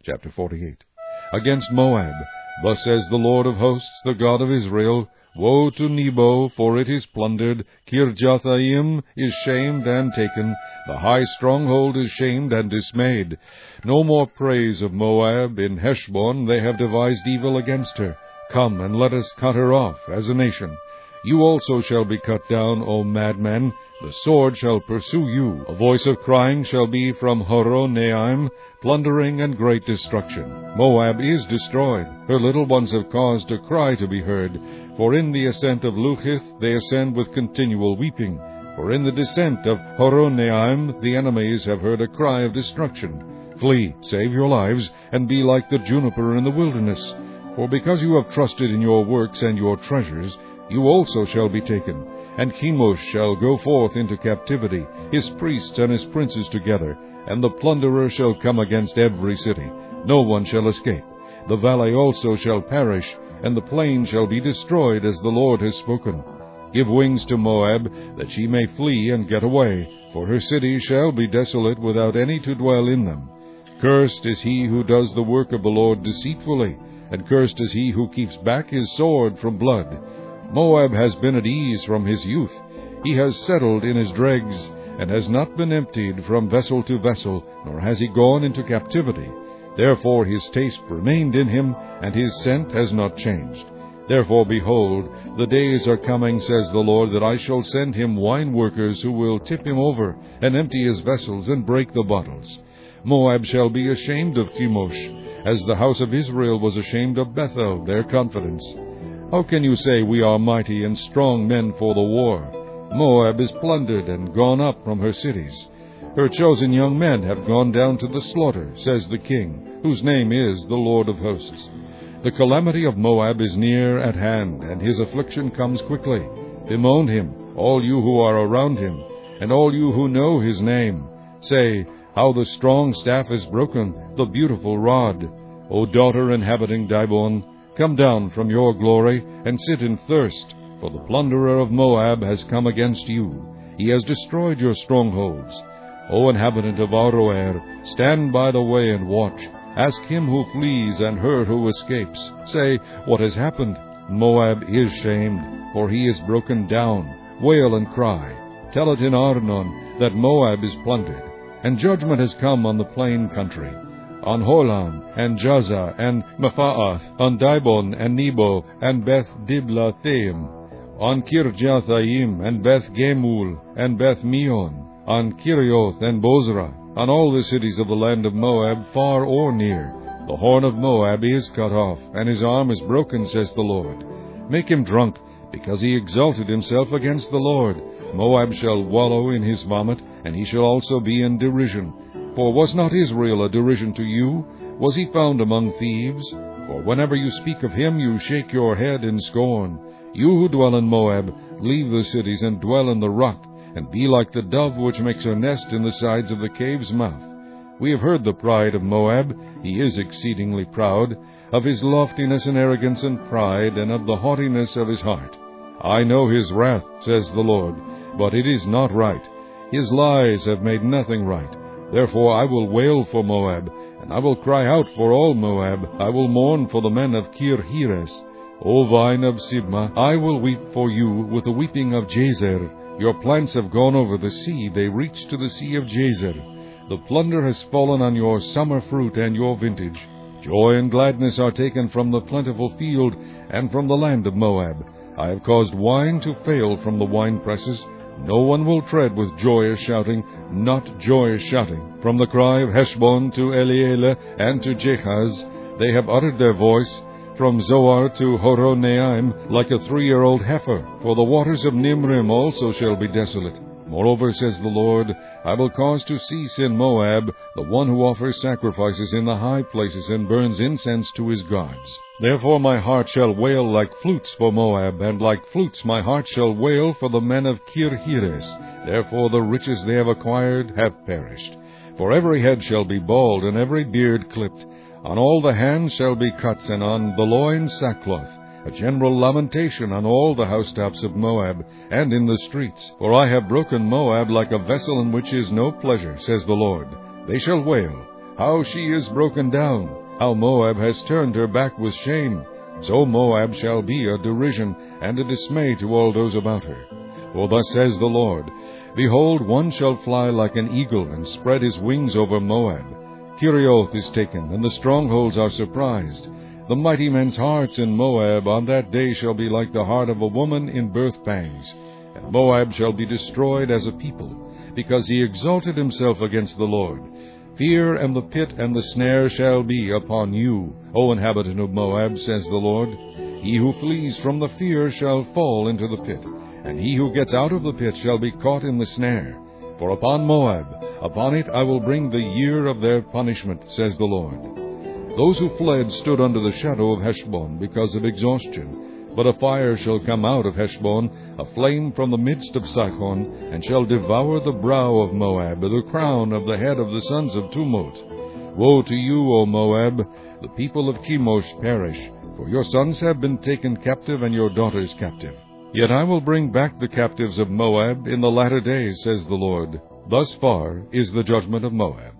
Chapter 48. Against Moab, thus says the Lord of hosts, the God of Israel, Woe to Nebo, for it is plundered. Kirjathaim is shamed and taken. The high stronghold is shamed and dismayed. No more praise of Moab. In Heshbon they have devised evil against her. Come, and let us cut her off as a nation. You also shall be cut down, O madmen. The sword shall pursue you. A voice of crying shall be from Horonaim, plundering and great destruction. Moab is destroyed. Her little ones have caused a cry to be heard. For in the ascent of Luhith they ascend with continual weeping. For in the descent of Horonaim the enemies have heard a cry of destruction. Flee, save your lives, and be like the juniper in the wilderness. For because you have trusted in your works and your treasures, you also shall be taken. And Chemosh shall go forth into captivity, his priests and his princes together, and the plunderer shall come against every city. No one shall escape. The valley also shall perish, and the plain shall be destroyed, as the Lord has spoken. Give wings to Moab, that she may flee and get away, for her cities shall be desolate without any to dwell in them. Cursed is he who does the work of the Lord deceitfully, and cursed is he who keeps back his sword from blood. Moab has been at ease from his youth. He has settled in his dregs, and has not been emptied from vessel to vessel, nor has he gone into captivity. Therefore his taste remained in him, and his scent has not changed. Therefore, behold, the days are coming, says the Lord, that I shall send him wine workers who will tip him over, and empty his vessels, and break the bottles. Moab shall be ashamed of Chemosh, as the house of Israel was ashamed of Bethel, their confidence. How can you say, We are mighty and strong men for the war? Moab is plundered and gone up from her cities. Her chosen young men have gone down to the slaughter, says the King, whose name is the Lord of hosts. The calamity of Moab is near at hand, and his affliction comes quickly. Bemoan him, all you who are around him, and all you who know his name. Say, How the strong staff is broken, the beautiful rod. O daughter inhabiting Dibon, come down from your glory, and sit in thirst, for the plunderer of Moab has come against you. He has destroyed your strongholds. O inhabitant of Aroer, stand by the way and watch. Ask him who flees and her who escapes. Say, What has happened? Moab is shamed, for he is broken down. Wail and cry. Tell it in Arnon that Moab is plundered, and judgment has come on the plain country. On Holam, and Jazza, and Mephaath, on Dibon, and Nebo, and Beth-Diblathaim, on Kirjathaim, and Beth-Gemul, and Beth-Meon, on Kirioth and Bozrah, on all the cities of the land of Moab, far or near. The horn of Moab is cut off, and his arm is broken, says the Lord. Make him drunk, because he exalted himself against the Lord. Moab shall wallow in his vomit, and he shall also be in derision. For was not Israel a derision to you? Was he found among thieves? For whenever you speak of him, you shake your head in scorn. You who dwell in Moab, leave the cities and dwell in the rock, and be like the dove which makes her nest in the sides of the cave's mouth. We have heard the pride of Moab. He is exceedingly proud, of his loftiness and arrogance and pride, and of the haughtiness of his heart. I know his wrath, says the Lord, but it is not right. His lies have made nothing right. Therefore I will wail for Moab, and I will cry out for all Moab. I will mourn for the men of Kir-Heres. O vine of Sibmah, I will weep for you with the weeping of Jazer. Your plants have gone over the sea, they reach to the sea of Jazer. The plunder has fallen on your summer fruit and your vintage. Joy and gladness are taken from the plentiful field and from the land of Moab. I have caused wine to fail from the winepresses. No one will tread with joyous shouting, not joyous shouting. From the cry of Heshbon to Elealeh and to Jehaz, they have uttered their voice. From Zoar to Horonaim, like a 3-year-old heifer. For the waters of Nimrim also shall be desolate. Moreover, says the Lord, I will cause to cease in Moab the one who offers sacrifices in the high places and burns incense to his gods. Therefore my heart shall wail like flutes for Moab, and like flutes my heart shall wail for the men of Kir-Heres. Therefore the riches they have acquired have perished. For every head shall be bald, and every beard clipped. On all the hands shall be cuts, and on the loins sackcloth. A general lamentation on all the housetops of Moab, and in the streets. For I have broken Moab like a vessel in which is no pleasure, says the Lord. They shall wail. How she is broken down! How Moab has turned her back with shame! So Moab shall be a derision and a dismay to all those about her. For thus says the Lord, Behold, one shall fly like an eagle, and spread his wings over Moab. Kerioth is taken, and the strongholds are surprised. The mighty men's hearts in Moab on that day shall be like the heart of a woman in birth pangs. And Moab shall be destroyed as a people, because he exalted himself against the Lord. Fear and the pit and the snare shall be upon you, O inhabitant of Moab, says the Lord. He who flees from the fear shall fall into the pit, and he who gets out of the pit shall be caught in the snare. For upon Moab, upon it I will bring the year of their punishment, says the Lord. Those who fled stood under the shadow of Heshbon because of exhaustion. But a fire shall come out of Heshbon, a flame from the midst of Sihon, and shall devour the brow of Moab, the crown of the head of the sons of Tumult. Woe to you, O Moab! The people of Chemosh perish, for your sons have been taken captive, and your daughters captive. Yet I will bring back the captives of Moab in the latter days, says the Lord. Thus far is the judgment of Moab.